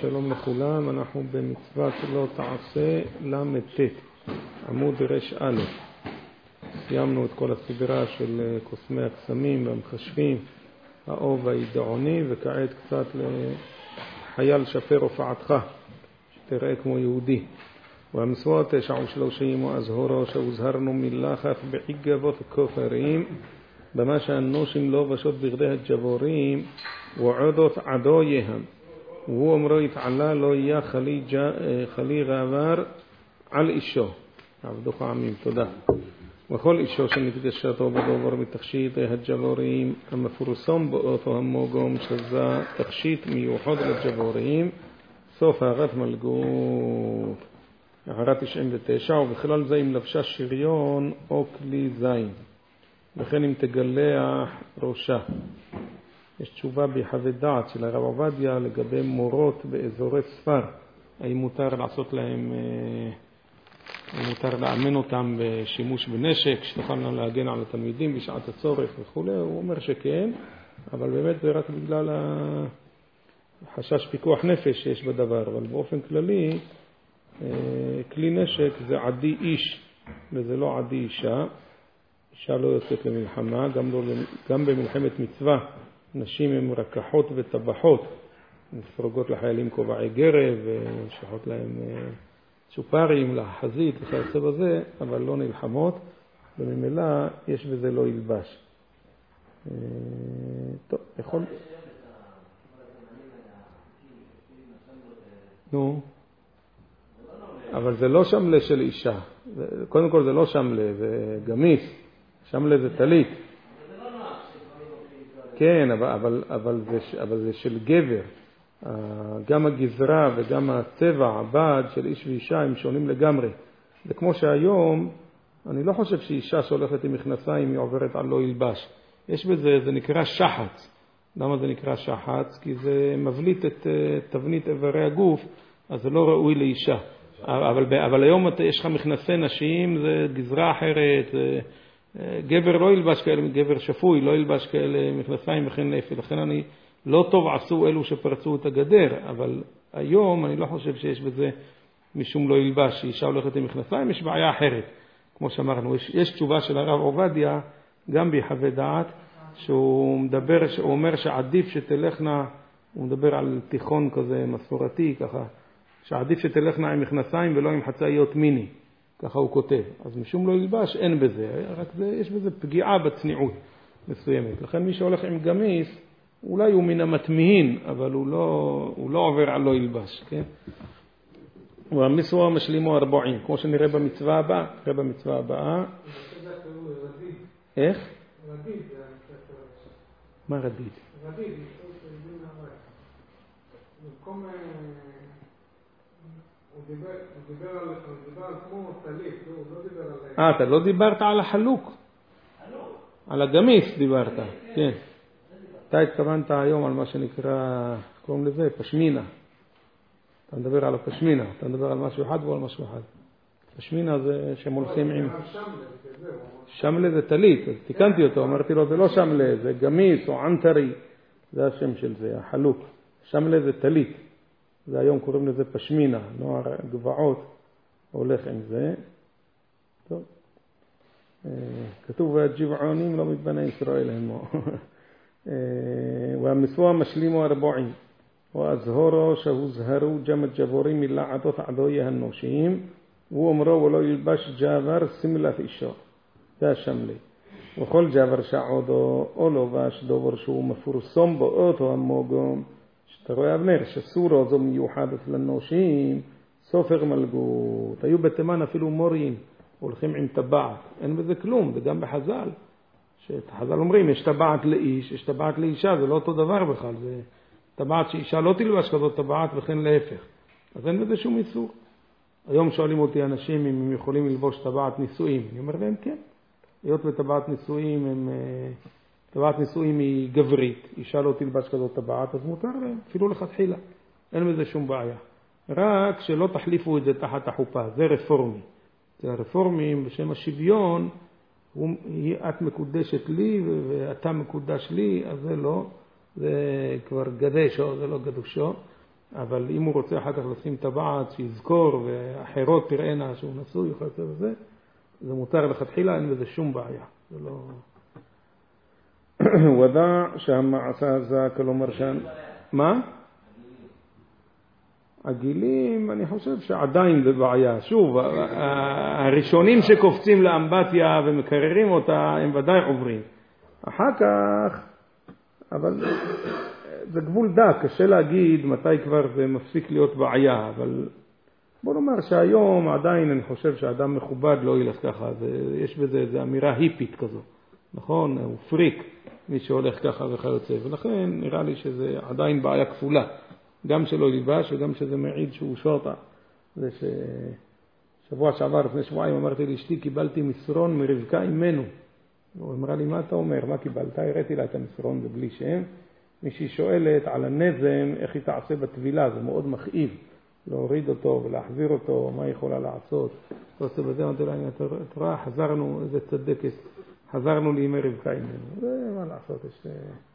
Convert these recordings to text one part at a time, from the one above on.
שלום לכולם. אנחנו במצוות לא תעשה למ"ט, עמוד רש א'. סיימנו את כל הסדרה של קוסמי הקסמים והמחשבים, האוב והידעוני, וכעת קצת לחייל שפר הופעתך, שתראה כמו יהודי. והמצוות 39 הזהורו שהוזהרנו מלחץ בעיגבות כופרים, במה שהנושים לא ושוד בגדי הג'בורים ועודות עדויהם, והוא אמרו יתעלה לא יהיה חלי גבר על אישו. עבדוך עמים, תודה. וכל אישו שנקדשתו בדובר מתכשיט הג'בורים המפורסם באותו המוגום, שזה תכשיט מיוחד לג'בורים. סוף הערת מלגות. הערת 99, ובכלל זה אם לבשה שריון או כלי זין, וכן אם תגלח ראשה. יש תשובה בחוות דעת של הרב עובדיה לגבי מורות באזורי ספר, האם מותר לעשות להם, מותר לאמן אותם בשימוש בנשק שתוכלנה להגן על התלמידים בשעת הצורך וכו'. הוא אומר שכן, אבל באמת זה רק בגלל החשש פיקוח נפש שיש בדבר. אבל באופן כללי כלי נשק זה עדי איש וזה לא עדי אישה. אישה לא יוצאת למלחמה, גם במלחמת מצווה נשים הן רקחות וטבחות, מפרוגות לחיילים כובעי גרב ושחות להם צ'ופרים לחזית וכיוצא בזה, אבל לא נלחמות, וממילא יש בזה לא ילבש. טוב, יכול... נו, אבל זה לא שמלה של אישה. קודם כל זה לא שמלה, זה גמיס. שמלה זה טלית. כן, אבל זה של גבר. גם הגזרה וגם הצבע, הבד של איש ואישה הם שונים לגמרי. זה כמו שהיום, אני לא חושב שאישה שהולכת עם מכנסיים היא עוברת על לא ילבש. יש בזה, זה נקרא שחץ. למה זה נקרא שחץ? כי זה מבליט את תבנית איברי הגוף, אז זה לא ראוי לאישה. אבל היום יש לך מכנסי נשים, זה גזרה אחרת, גבר לא ילבש כאלה, גבר שפוי לא ילבש כאלה מכנסיים וכן נפל. לכן אני לא טוב עשו אלו שפרצו את הגדר, אבל היום אני לא חושב שיש בזה משום לא ילבש. שאישה הולכת עם מכנסיים, יש בעיה אחרת. כמו שאמרנו, יש תשובה של הרב עובדיה, גם בחוות דעת, שהוא מדבר, הוא אומר שעדיף שתלכנה, הוא מדבר על תיכון כזה מסורתי ככה, שעדיף שתלכנה עם מכנסיים ולא עם חצאיות מיני. ככה הוא כותב. אז משום לא ילבש אין בזה, רק זה, יש בזה פגיעה בצניעות מסוימת. לכן מי שהולך עם גמיס, אולי הוא מן המתמיהין, אבל הוא לא עובר על לא ילבש, כן? והמסוע משלימו 40, כמו שנראה במצווה הבאה. נראה במצווה הבאה. איך? רדיד. מה רדיד? רדיד. במקום... הוא דיבר על כמו טלית, הוא לא דיבר על... אתה לא דיברת על החלוק. על הגמיס דיברת, כן. אתה התכוונת היום על מה שנקרא, קוראים לזה, פשמינה. אתה מדבר על הפשמינה, אתה מדבר על משהו אחד ועל משהו אחד. פשמינה זה שהם הולכים עם... שמלה זה טלית, אז תיקנתי אותו, אמרתי לו זה לא שמלה, זה גמיס או ענטרי, זה השם של זה, החלוק. שמלה זה טלית. זה היום קוראים לזה פשמינה, נוער גבעות הולך עם זה. טוב. כתוב והגבעונים לא מבני ישראל הם. והמסוע משלימו 40. והזהורו שהוזהרו ג'מת ג'בורים מלעדות עדוי הנושים, הוא אומרו ולא ילבש ג'בר סמלת אישו. זה השמלי. וכל ג'בר שעודו או לובש דובר שהוא מפורסם באותו המוגום, אתה רואה אבנר, שסורו זו מיוחדת לנושים, סופר מלגות. היו בתימן אפילו מורים, הולכים עם טבעת. אין בזה כלום, וגם בחז"ל. שחז"ל אומרים, יש טבעת לאיש, יש טבעת לאישה, זה לא אותו דבר בכלל. זה טבעת שאישה לא תלבש כזאת טבעת וכן להפך. אז אין בזה שום איסור. היום שואלים אותי אנשים אם הם יכולים ללבוש טבעת נישואים. אני אומר להם כן. היות וטבעת נישואים הם... טבעת נישואים היא גברית, אישה לא תלבש כזאת טבעת, אז מותר להם, אפילו לכתחילה. אין בזה שום בעיה. רק שלא תחליפו את זה תחת החופה, זה רפורמי. זה הרפורמים בשם השוויון, את מקודשת לי ואתה מקודש לי, אז זה לא, זה כבר גדשו, זה לא גדושו. אבל אם הוא רוצה אחר כך לשים טבעת שיזכור ואחרות תראינה שהוא נשוי וכיוצא בזה, זה מותר לכתחילה, אין בזה שום בעיה. זה לא... ודע שהמעשה הזה, כלומר מה? הגילים, אני חושב שעדיין בבעיה. שוב, הראשונים שקופצים לאמבטיה ומקררים אותה, הם ודאי עוברים. אחר כך, אבל זה גבול דק, קשה להגיד מתי כבר זה מפסיק להיות בעיה, אבל בוא נאמר שהיום עדיין אני חושב שהאדם מכובד לא ילך ככה, יש בזה איזו אמירה היפית כזו, נכון? הוא פריק, מי שהולך ככה וכיוצא, ולכן נראה לי שזה עדיין בעיה כפולה, גם שלא ילבש וגם שזה מעיד שהוא שוטה. זה ששבוע שעבר, לפני שבועיים, אמרתי לאשתי, קיבלתי מסרון מרבקה אימנו. הוא אמרה לי, מה אתה אומר? מה קיבלת? הראיתי לה את המסרון, זה בלי שם. מישהי שואלת על הנזם, איך היא תעשה בטבילה, זה מאוד מכאיב. להוריד אותו ולהחזיר אותו, מה היא יכולה לעשות. לא עושה בזה, אמרתי לה, את רואה, חזרנו, איזה צדקת, חזרנו לימי רבקה אימנו. זה מה לעשות, יש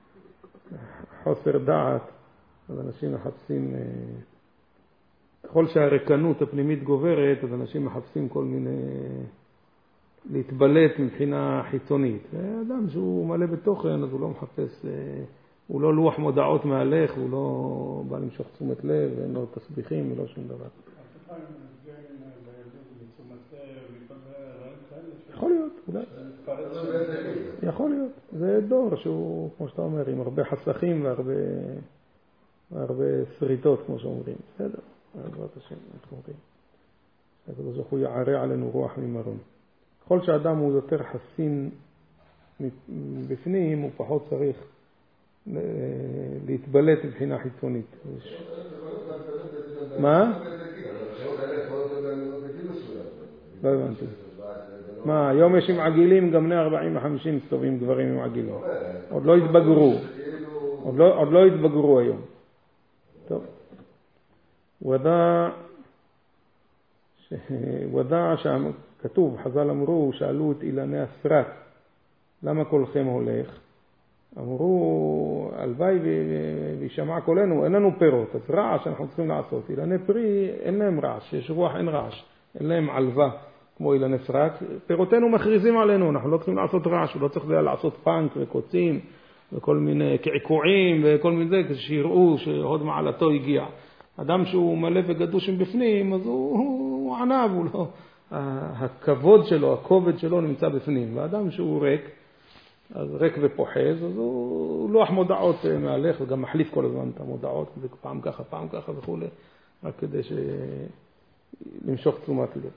חוסר דעת, אז אנשים מחפשים, ככל שהרקנות הפנימית גוברת, אז אנשים מחפשים כל מיני, להתבלט מבחינה חיצונית. אדם שהוא מלא בתוכן, אז הוא לא מחפש, הוא לא לוח מודעות מהלך, הוא לא בא למשוך תשומת לב, ואין לו תסביכים ולא שום דבר. יכול להיות, אולי. יכול להיות. זה דור שהוא, כמו שאתה אומר, עם הרבה חסכים והרבה שריטות, כמו שאומרים. בסדר, בעזרת השם, אנחנו אומרים. אז הוא יערה עלינו רוח ממרום. ככל שהאדם הוא יותר חסין בפנים, הוא פחות צריך להתבלט מבחינה חיצונית. מה? לא הבנתי. מה, היום יש עם עגילים, גם בני 40 ו-50 מסתובבים גברים עם עגילים. עוד לא התבגרו. עוד לא התבגרו היום. טוב. ודע שכתוב, חז"ל אמרו, שאלו את אילני הסרק, למה כולכם הולך? אמרו, הלוואי וישמע קולנו, אין לנו פירות, אז רעש אנחנו צריכים לעשות. אילני פרי, אין להם רעש, יש רוח, אין רעש, אין להם עלווה כמו אילני סרק. פירותינו מכריזים עלינו, אנחנו לא צריכים לעשות רעש, לא צריך לעשות פאנק וקוצים וכל מיני קעקועים וכל מיני זה, כשיראו שעוד מעלתו הגיע. אדם שהוא מלא וגדוש מבפנים, אז הוא ענב, הוא לא, הכבוד שלו, הכובד שלו נמצא בפנים. ואדם שהוא ריק, אז ריק ופוחז, אז הוא לוח מודעות מהלך, וגם מחליף כל הזמן את המודעות, פעם ככה וכו', רק כדי למשוך תשומת לב.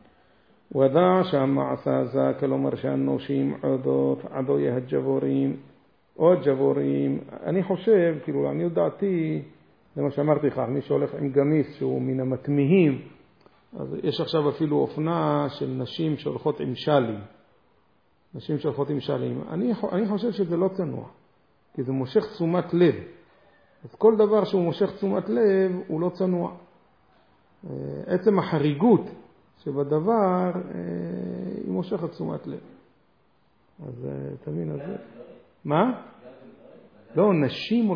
ודע שהמעשה הזה, כלומר שהנושים עודות, עדוי הג'בורים, עוד ג'בורים, אני חושב, כאילו, אני יודעתי, זה מה שאמרתי לך, מי שהולך עם גמיס שהוא מן המתמיהים, אז יש עכשיו אפילו אופנה של נשים שהולכות עם שלים. נשים שהולכות עם שלים. אני חושב שזה לא צנוע, כי זה מושך תשומת לב. אז כל דבר שהוא מושך תשומת לב הוא לא צנוע. עצם החריגות שבדבר היא מושכת תשומת לב. אז תבין על זה. מה? לא, נשים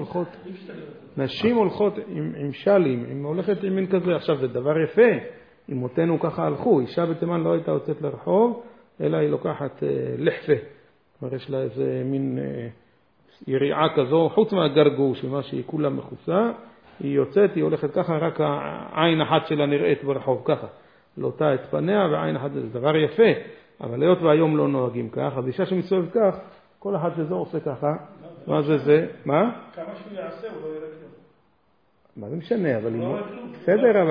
הולכות עם שלים, עם הולכת עם מין כזה. עכשיו זה דבר יפה, אמותינו ככה הלכו, אישה בתימן לא הייתה יוצאת לרחוב, אלא היא לוקחת לחפה, כלומר יש לה איזה מין יריעה כזו, חוץ מהגרגוש, מה שהיא כולה מכוסה, היא יוצאת, היא הולכת ככה, רק העין אחת שלה נראית ברחוב ככה, לוטה את פניה ועין אחת, זה דבר יפה, אבל היות והיום לא נוהגים כך, אז אישה שמסתובבת כך, כל אחד שזו עושה ככה, מה זה? מה? כמה שהוא יעשה הוא לא יראה כלום. מה זה משנה, אבל היא... בסדר,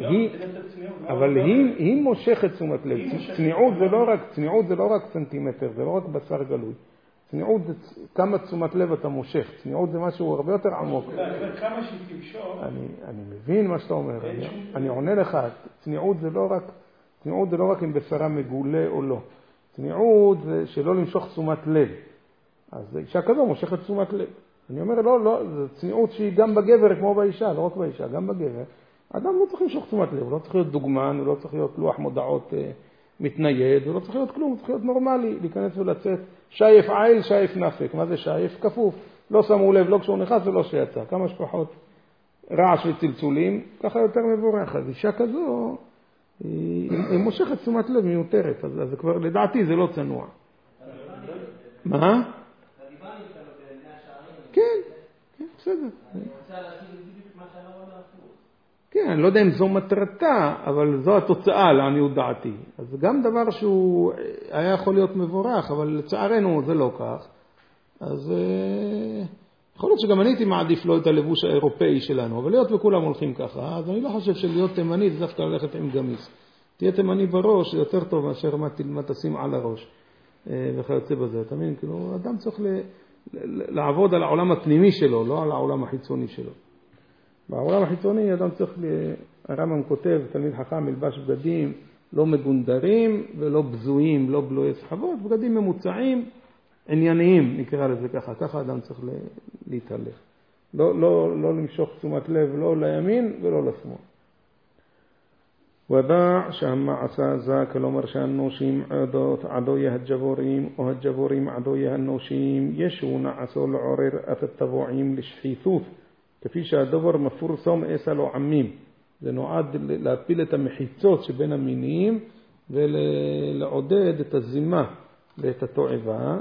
אבל היא מושכת תשומת לב. צניעות זה לא רק סנטימטר, זה לא רק בשר גלוי. צניעות זה כמה תשומת לב אתה מושך. צניעות זה משהו הרבה יותר עמוק. כמה שהיא תמשוך... אני מבין מה שאתה אומר. אני עונה לך, צניעות זה לא רק אם בשרה מגולה או לא. צניעות זה שלא למשוך תשומת לב. אז אישה כזו מושכת תשומת לב. אני אומר, לא, זה צניעות שהיא גם בגבר כמו באישה, לא רק באישה, גם בגבר. האדם לא צריך למשוך תשומת לב, הוא לא צריך להיות דוגמן, הוא לא צריך להיות לוח מודעות מתנייד, הוא לא צריך להיות כלום, הוא צריך להיות נורמלי, להיכנס ולצאת. שייף עיל, שייף נפק. מה זה שייף? כפוף. לא שמו לב, לא כשהוא נכנס ולא שיצא. כמה שפחות רעש וצלצולים, ככה יותר מבורך. אז אישה כזו, היא מושכת תשומת לב מיותרת, אז כבר לדעתי זה לא צנוע. מה? כן, בסדר. כן, אני לא יודע אם זו מטרתה, אבל זו התוצאה לעניות דעתי. אז גם דבר שהוא היה יכול להיות מבורך, אבל לצערנו זה לא כך. אז יכול להיות שגם אני הייתי מעדיף לו את הלבוש האירופאי שלנו, אבל להיות וכולם הולכים ככה, אז אני לא חושב שלהיות תימני זה דווקא ללכת עם גמיס. תהיה תימני בראש, זה יותר טוב מאשר מה תשים על הראש וכיוצא בזה. אתה מבין? כאילו, אדם צריך לעבוד על העולם הפנימי שלו, לא על העולם החיצוני שלו. בעולם החיצוני אדם צריך, הרמב"ם כותב, תלמיד חכם ילבש בגדים לא מגונדרים ולא בזויים, לא בלויי סחבות, בגדים ממוצעים, ענייניים, נקרא לזה ככה. ככה אדם צריך להתהלך. לא למשוך תשומת לב, לא לימין ולא לשמאל. ודע שהמעשה זה, כלומר שהנושים עדויה הג'בורים או הג'בורים עדויה הנושים, ישו נעשו לעורר את הטבועים לשחיתות, כפי שהדבר מפורסם עשה לו עמים. זה נועד להפיל את המחיצות שבין המינים ולעודד את הזימה ואת התועבה.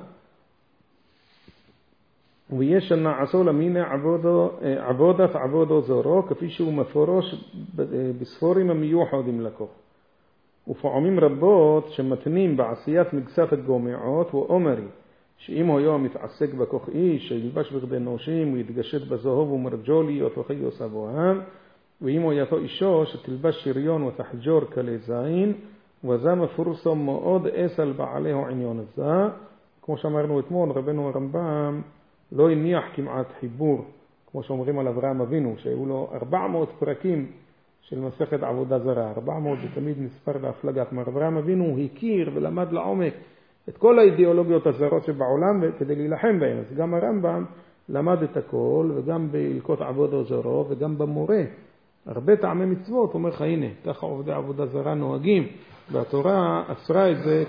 ויש נעשו למיני עבודת עבודו זורו, כפי שהוא מפורש בספורים המיוחדים לכך. ופעמים רבות שמתנים בעשיית מגסת הגומעות ואומרי, שאם הוא היום מתעסק בכך איש, שילבש בגדי נושים ויתגשת בזהוב ומרג'וליות וחיוס אבוהם, ואם הוא יתו אישו שתלבש שריון ותחג'ור כלי זין, וזה מפורסם מאוד אסל בעליהו עניון הזה. כמו שאמרנו אתמול, רבנו הרמב"ם לא הניח כמעט חיבור, כמו שאומרים על אברהם אבינו, שהיו לו 400 פרקים של מסכת עבודה זרה. 400 זה תמיד מספר להפלגה. כלומר, אברהם אבינו הוא הכיר ולמד לעומק את כל האידיאולוגיות הזרות שבעולם כדי להילחם בהן. אז גם הרמב"ם למד את הכל, וגם בהלכות עבודה זרה, וגם במורה. הרבה טעמי מצוות, אומר לך, הנה, ככה עובדי עבודה זרה נוהגים, והתורה אסרה את זה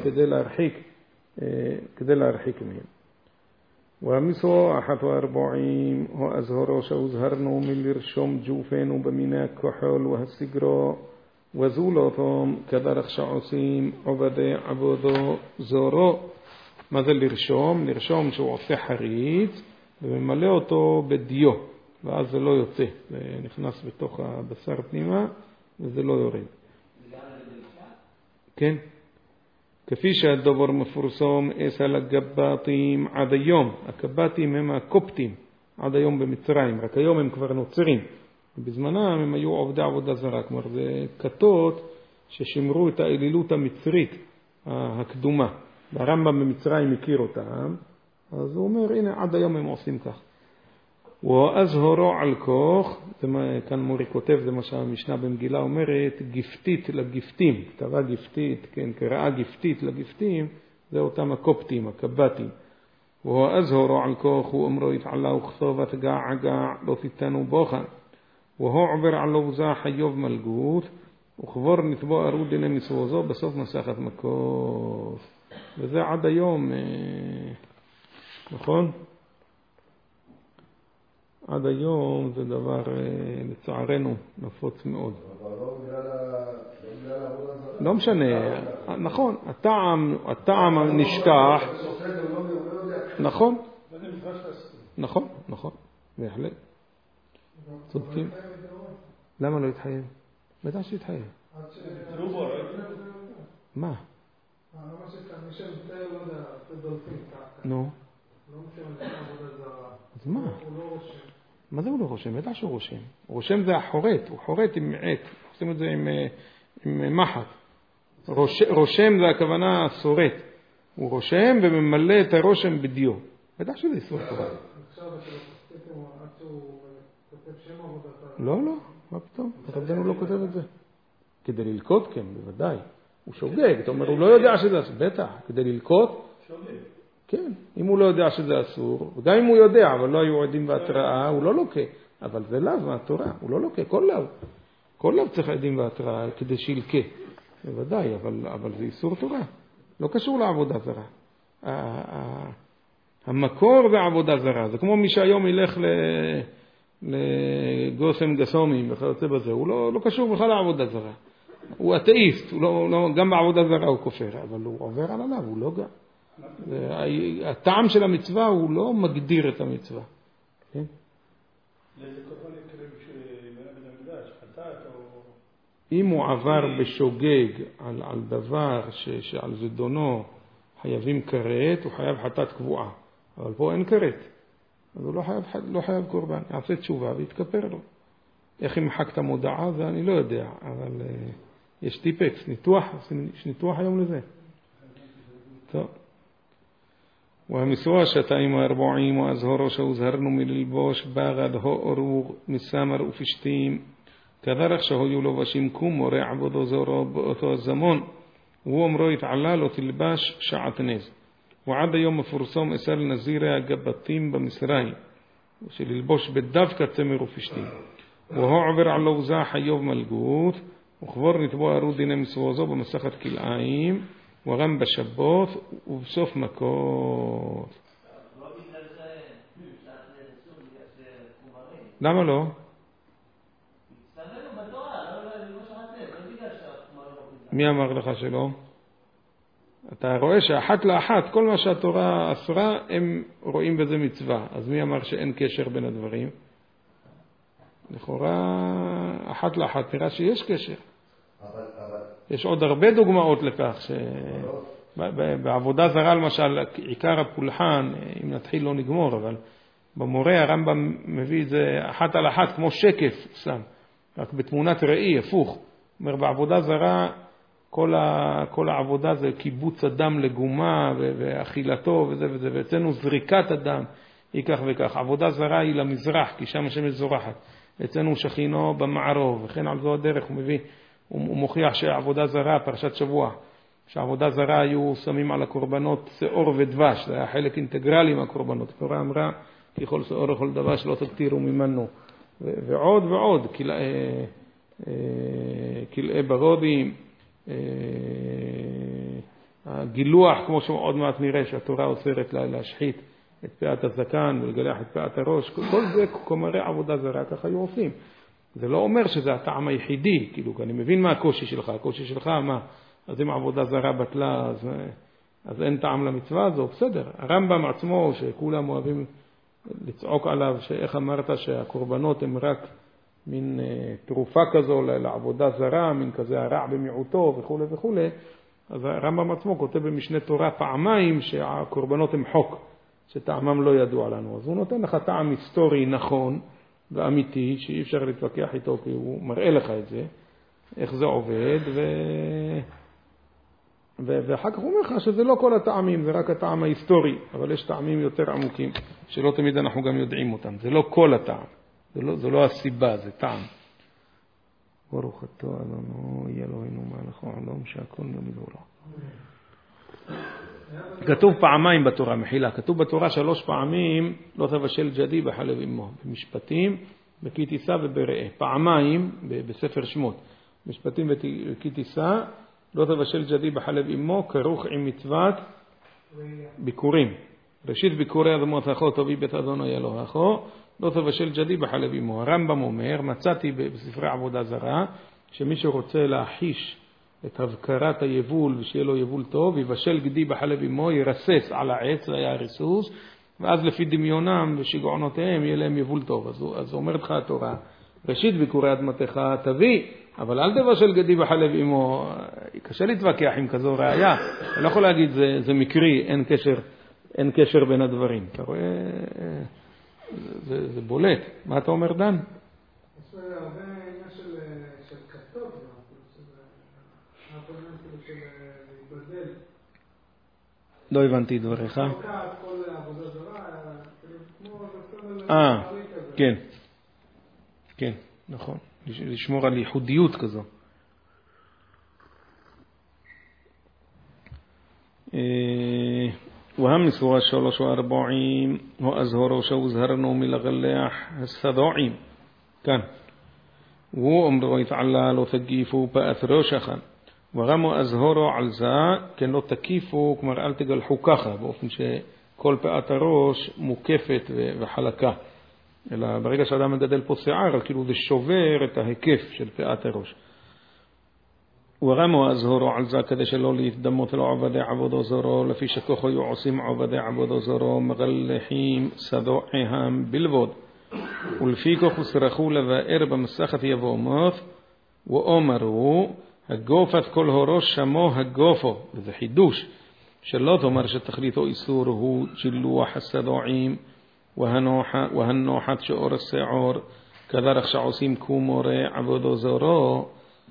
כדי להרחיק מהם. והמסו 41 הוא הזהרו שהוזהרנו מלרשום ג'ופנו במיני הכחול והסגרו וזולותם כדרך שעושים עובדי עבודו זורו. מה זה לרשום? לרשום שהוא עושה חריץ וממלא אותו בדיו, ואז זה לא יוצא, זה נכנס בתוך הבשר פנימה וזה לא יורד. כן. כפי שהדבר מפורסם אצל הגבטים עד היום. הגבטים הם הקופטים עד היום במצרים, רק היום הם כבר נוצרים. בזמנם הם היו עובדי עבודה זרה, כלומר זה כתות ששימרו את האלילות המצרית הקדומה. והרמב"ם במצרים מכיר אותם, אז הוא אומר, הנה עד היום הם עושים כך. ואזהרו על כוח, כאן מורי כותב, זה מה שהמשנה במגילה אומרת, גפתית לגפתים, כתבה גפתית, כן, קראה גפתית לגפתים, זה אותם הקופטים, הקבטים. ואזהרו על כוח, הוא אמרו יתעלה וכתובת גע לא תיתנו בוחן. והוא עובר על לוזה חיוב מלגות, וכבור נתבוא ארו דיני מסווזו בסוף מסכת מכות. וזה עד היום, נכון? עד היום זה דבר לצערנו נפוץ מאוד. לא משנה, נכון, הטעם נשכח. נכון, נכון, בהחלט. צודקים. למה לא יתחייב? בטח שיתחייב. מה? נו. אז מה? מה זה הוא לא רושם? בטח שהוא רושם. הוא רושם זה החורט, הוא חורט עם עט. עושים את זה עם מחט. רושם זה הכוונה סורט. הוא רושם וממלא את הרושם בדיו. בטח שזה איסור תורה. לא, מה פתאום? רבנו לא כותב את זה. כדי ללקוט, כן, בוודאי. הוא שוגג, אתה אומר, הוא לא יודע שזה אסור. בטח, כדי ללקוט. כן, אם הוא לא יודע שזה אסור, וגם אם הוא יודע, אבל לא היו עדים בהתראה, הוא לא לוקה. אבל זה לאו מהתורה, הוא לא לוקה, כל לאו צריך עדים בהתראה כדי שילקה. בוודאי, אבל זה איסור תורה. לא קשור לעבודה זרה. המקור זה עבודה זרה. זה כמו מי שהיום ילך לגוסם גסומים וכיוצא בזה, הוא לא קשור בכלל לעבודה זרה. הוא אתאיסט, גם בעבודה זרה הוא כופר, אבל הוא עובר על עליו, הוא לא גם. הטעם של המצווה הוא לא מגדיר את המצווה. כן? לאיזה קורבן יקרב שבנה בן המקדש, חטאת או... אם הוא עבר בשוגג על דבר שעל זדונו חייבים כרת, הוא חייב חטאת קבועה. אבל פה אין כרת. אז הוא לא חייב קורבן. יעשה תשובה ויתכפר לו. איך ימחק את המודעה זה אני לא יודע, אבל יש טיפקס, ניתוח, יש ניתוח היום לזה. טוב. והמסוע שתיים הארבעים והזהורו שהוזהרנו מללבוש בגד הארור מסמר ופשתים כדרך שהיו לובשים קום מורה עבודו זורו באותו הזמון והוא אמרו יתעלה לא תלבש שעטנז ועד היום מפורסם אסל נזירי הגבטים במשריים שללבוש בדווקא צמר ופשתים והוא עובר על לוזה חיוב מלגות וכבר נתבוע ארו דיני מסוע זו במסכת כלאיים וגם בשבות ובסוף מכות. למה לא? מי אמר לך שלא? אתה רואה שאחת לאחת, כל מה שהתורה אסרה, הם רואים בזה מצווה. אז מי אמר שאין קשר בין הדברים? לכאורה, אחת לאחת נראה שיש קשר. יש עוד הרבה דוגמאות לכך שבעבודה זרה למשל עיקר הפולחן, אם נתחיל לא נגמור, אבל במורה הרמב"ם מביא את זה אחת על אחת כמו שקף שם, רק בתמונת ראי, הפוך. אומר בעבודה זרה כל העבודה זה קיבוץ אדם לגומה ואכילתו וזה וזה, ואצלנו זריקת אדם היא כך וכך. עבודה זרה היא למזרח כי שם השמש זורחת, אצלנו שכינו במערוב, וכן על זו הדרך הוא מביא. הוא מוכיח שהעבודה זרה, פרשת שבוע, שהעבודה זרה היו שמים על הקורבנות שעור ודבש, זה היה חלק אינטגרלי מהקורבנות. התורה אמרה, ככל שעור וכל דבש לא תקטירו ממנו. ועוד ועוד, כלאי ברודים, הגילוח, כמו שעוד מעט נראה שהתורה אוסרת להשחית את פאת הזקן ולגלח את פאת הראש, כל זה כומרי עבודה זרה, ככה היו עושים. זה לא אומר שזה הטעם היחידי, כאילו, אני מבין מה הקושי שלך, הקושי שלך מה? אז אם עבודה זרה בטלה, אז אין טעם למצווה הזו, בסדר. הרמב"ם עצמו, שכולם אוהבים לצעוק עליו, שאיך אמרת שהקורבנות הם רק מין תרופה כזו לעבודה זרה, מין כזה הרע במיעוטו וכו' וכו', אז הרמב"ם עצמו כותב במשנה תורה פעמיים שהקורבנות הם חוק, שטעמם לא ידוע לנו. אז הוא נותן לך טעם היסטורי נכון, ואמיתי, שאי אפשר להתווכח איתו, כי הוא מראה לך את זה, איך זה עובד, ואחר כך הוא אומר לך שזה לא כל הטעמים, זה רק הטעם ההיסטורי, אבל יש טעמים יותר עמוקים, שלא תמיד אנחנו גם יודעים אותם. זה לא כל הטעם, זה לא הסיבה, זה טעם. ברוך אתה אדוני אלוהינו מלך העולם שהכל נעשה לו. כתוב פעמיים בתורה, מחילה, כתוב בתורה 3 פעמים, לא תבשל ג'די בחלב אמו, במשפטים, בכי תישא ובראה. פעמיים בספר שמות, משפטים וכי תישא, לא תבשל ג'די בחלב אמו, כרוך עם מצוות ביקורים. ראשית ביקורי אדמות אחו, תביא בית אדוני אלוהיך, לא תבשל ג'די בחלב אמו. הרמב"ם אומר, מצאתי בספרי עבודה זרה, שמי שרוצה להחיש את הבקרת היבול ושיהיה לו יבול טוב, יבשל גדי בחלב אמו, ירסס על העץ, זה היה הריסוס, ואז לפי דמיונם ושגעונותיהם יהיה להם יבול טוב. אז אומרת לך התורה, ראשית ביקורי אדמתך תביא, אבל אל תבשל גדי בחלב אמו. קשה להתווכח עם כזו ראיה, אני לא יכול להגיד זה מקרי, אין קשר בין הדברים. אתה רואה, זה בולט. מה אתה אומר דן? יש הרבה עניין של כתות, לא הבנתי דבריך. כן. כן, נכון. לשמור על ייחודיות כזו. והמסורה 43 הוא הזהרו שהוזהרנו מלגלח הסדועים. כאן. והוא אמרו יתעלה לא תגיפו פאת ראשכם. וגם הזהרו על זה, כן לא תקיפו, כלומר אל תגלחו ככה, באופן שכל פאת הראש מוקפת וחלקה. אלא ברגע שאדם מגדל פה שיער, כאילו זה שובר את ההיקף של פאת הראש. ורמו הזהורו על זה כדי שלא להתדמות לו עבדי עבודו זורו, לפי שכוחו היו עושים עבדי עבודו זורו, מגלחים סדועיהם בלבוד. ולפי כוח וסרחו לבאר במסכת יבומות, ואומרו, הגופת כל הראש שמו הגופו, וזה חידוש, שלא תאמר שתכליתו איסור הוא ג'ילוח הסדועים, והנוחת שאור השעור, כדרך שעושים כומורי עבודו זורו,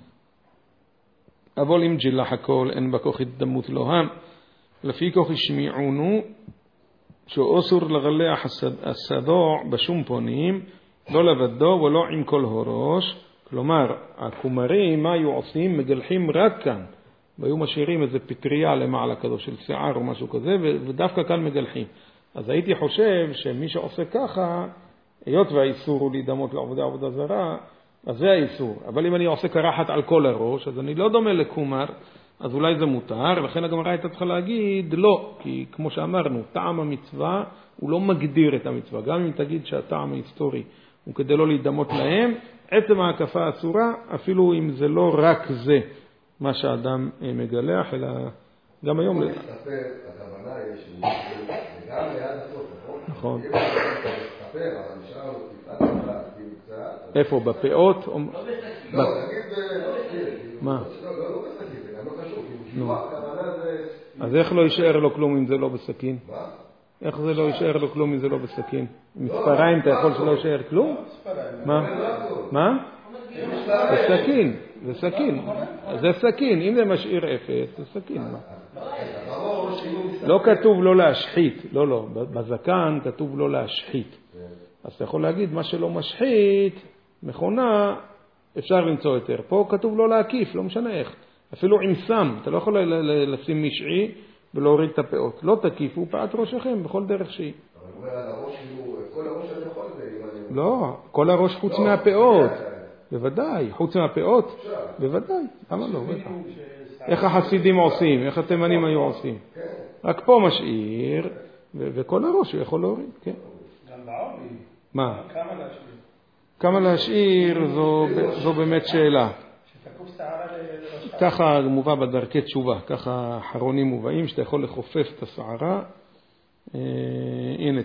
אבל אם ג'ילח הכל אין בכוח התדמות לוהם, לפי כוח ישמיעונו שאוסור לגלח הסדוע בשום פונים, לא לבדו ולא עם כל הראש. כלומר, הכומרים, מה היו עושים? מגלחים רק כאן, והיו משאירים איזה פטריה למעלה כזו של שיער או משהו כזה, ודווקא כאן מגלחים. אז הייתי חושב שמי שעושה ככה, היות והאיסור הוא להידמות לעבודה זרה, אז זה האיסור. אבל אם אני עושה קרחת על כל הראש, אז אני לא דומה לקומר, אז אולי זה מותר. לכן הגמרא הייתה צריכה להגיד לא, כי כמו שאמרנו, טעם המצווה הוא לא מגדיר את המצווה. גם אם תגיד שהטעם ההיסטורי הוא כדי לא להידמות להם, עצם ההקפה אסורה, אפילו אם זה לא רק זה מה שאדם מגלח, אלא גם היום... הוא מסתפר, הכוונה יש גם ליד הסוף, נכון? אם הוא מסתפר, אבל נשאר לו קצת... איפה? בפאות? לא, נגיד... מה? לא בסכין, זה גם לא חשוב, כי הכוונה זה... אז איך לא יישאר לו כלום אם זה לא בסכין? מה? איך זה לא יישאר לו כלום אם זה לא בסכין? מספריים אתה יכול שלא יישאר כלום? מה? מה? זה סכין, זה סכין. זה סכין, אם זה משאיר אפס, זה סכין. לא כתוב לא להשחית, לא, בזקן כתוב לא להשחית. אז אתה יכול להגיד מה שלא משחית, מכונה, אפשר למצוא יותר. פה כתוב לא להקיף, לא משנה איך. אפילו עם סם, אתה לא יכול לשים משעי ולהוריד את הפאות. לא תקיפו פאת ראשכם בכל דרך שהיא. אבל הוא אומר על הראש, כל הראש אני יכול זה. לא, כל הראש חוץ מהפאות. בוודאי, חוץ מהפאות? בוודאי, למה לא? איך החסידים עושים? איך התימנים היו עושים? רק פה משאיר, וכל הראש הוא יכול להוריד, כן. גם בעובי. מה? כמה להשאיר? כמה להשאיר זו באמת שאלה. שתקוף שערה לראשך. ככה מובא בדרכי תשובה, ככה אחרונים מובאים, שאתה יכול לחופף את השערה. הנה,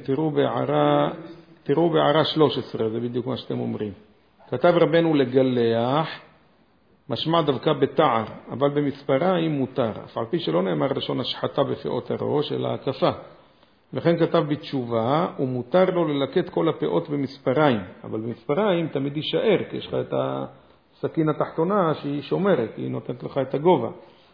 תראו בהערה 13, זה בדיוק מה שאתם אומרים. כתב רבנו לגלח, משמע דווקא בתער, אבל במספריים מותר, אף על פי שלא נאמר לשון השחתה בפאות הראש, אלא הקפה. וכן כתב בתשובה, ומותר לו ללקט כל הפאות במספריים, אבל במספריים תמיד יישאר, כי יש לך את הסכין התחתונה שהיא שומרת, היא נותנת לך את הגובה.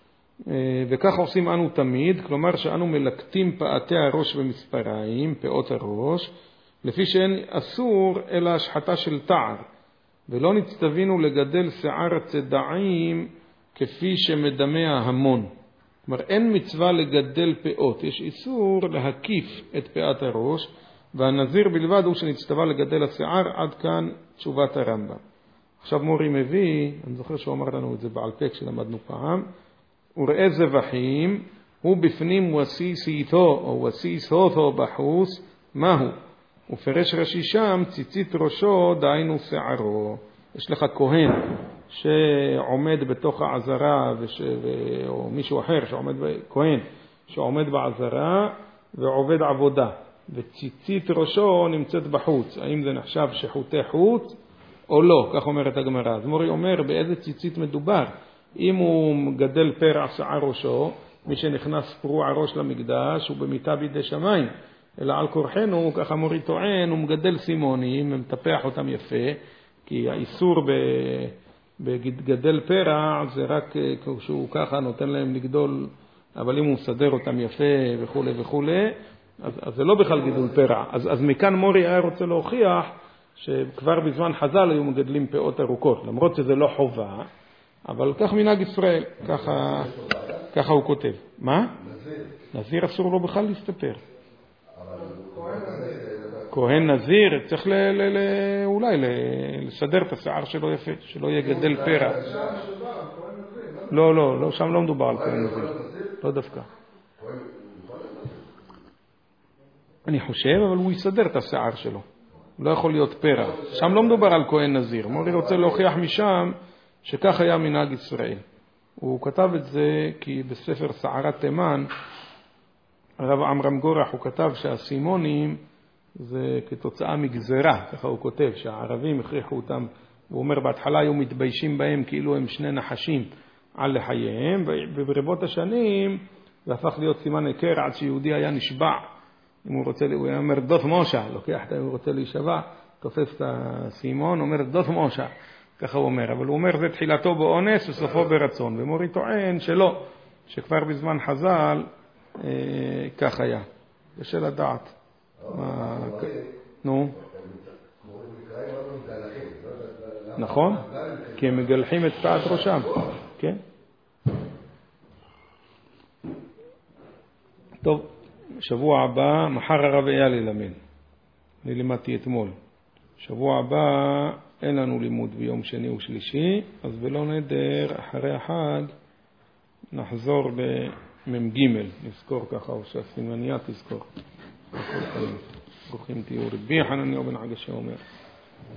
וכך עושים אנו תמיד, כלומר שאנו מלקטים פאתי הראש במספריים, פאות הראש, לפי שאין אסור אלא השחתה של תער, ולא נצטווינו לגדל שיער הצדעים כפי שמדמה ההמון. כלומר, אין מצווה לגדל פאות, יש איסור להקיף את פאת הראש, והנזיר בלבד הוא שנצטווה לגדל השיער. עד כאן תשובת הרמב"ם. עכשיו מורי מביא, אני זוכר שהוא אמר לנו את זה בעל פה כשלמדנו פעם, וראה זבחים, הוא בפנים וסיס איתו או וסיס הותו בחוס, מהו? ופרש רש"י שם, ציצית ראשו דהיינו שערו. יש לך כהן שעומד בתוך העזרה, או מישהו אחר כהן שעומד בעזרה ועובד עבודה, וציצית ראשו נמצאת בחוץ. האם זה נחשב שחוטי חוץ או לא? כך אומרת הגמרא. אז מורי אומר באיזה ציצית מדובר. אם הוא מגדל פרע שער ראשו, מי שנכנס פרוע ראש למקדש הוא במיטה בידי שמיים, אלא על כורחנו, ככה מורי טוען, הוא מגדל סימונים, מטפח אותם יפה, כי האיסור בגדל פרע זה רק כשהוא ככה נותן להם לגדול, אבל אם הוא מסדר אותם יפה וכו' וכו', אז זה לא בכלל גידול פרע. אז מכאן מורי היה רוצה להוכיח שכבר בזמן חז"ל היו מגדלים פאות ארוכות, למרות שזה לא חובה, אבל כך מנהג ישראל, ככה הוא כותב. מה? נזיר אסור לו בכלל להסתפר. כהן נזיר צריך אולי לסדר את השיער שלו יפה, שלא יגדל פרע. לא, שם לא מדובר על כהן נזיר, לא דווקא. אני חושב, אבל הוא יסדר את השיער שלו. הוא לא יכול להיות פרע. שם לא מדובר על כהן נזיר. מורי רוצה להוכיח משם שכך היה מנהג ישראל. הוא כתב את זה כי בספר סערת תימן, הרב עמרם גורח, הוא כתב שהסימונים זה כתוצאה מגזרה, ככה הוא כותב, שהערבים הכריחו אותם, הוא אומר בהתחלה היו מתביישים בהם כאילו הם שני נחשים על לחייהם, וברבות השנים זה הפך להיות סימן היכר עד שיהודי היה נשבע, אם הוא רוצה, הוא היה אומר דות מושה, לוקח את אם הוא רוצה להישבע, תופס את הסימון, אומר דות מושה, ככה הוא אומר, אבל הוא אומר זה תחילתו באונס וסופו ברצון, ומורי טוען שלא, שכבר בזמן חז"ל כך היה, בשל הדעת. נו. נכון? כי הם מגלחים את פאת ראשם. כן? טוב, שבוע הבא, מחר הרב אייל ילמד. אני לימדתי אתמול. שבוע הבא אין לנו לימוד ביום שני ושלישי, אז בלא נדר, אחרי החג, נחזור במ"ג, נזכור ככה, או שהסימניה תזכור. ברוכים תהיו. רבי חנניה בן עגשה אומר.